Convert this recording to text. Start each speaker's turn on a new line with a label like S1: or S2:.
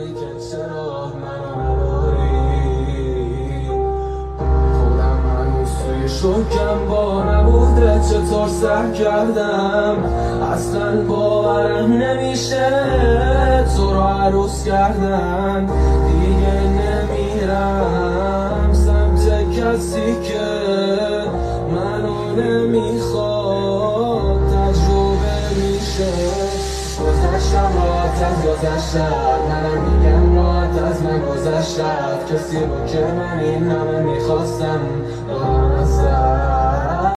S1: ولی که چرا منو نداری خودم هنوز توی شکم با نبوده چطور سر کردم اصلا باورم نمیشه تو رو عروس کردن دیگه نمیرم سمت کسی که منو نمیخواد تجربه میشه گذشتم راحت از گذشتم منم میگم راحت از من گذشتم کسی رو که من این همه میخواستم دارم ازم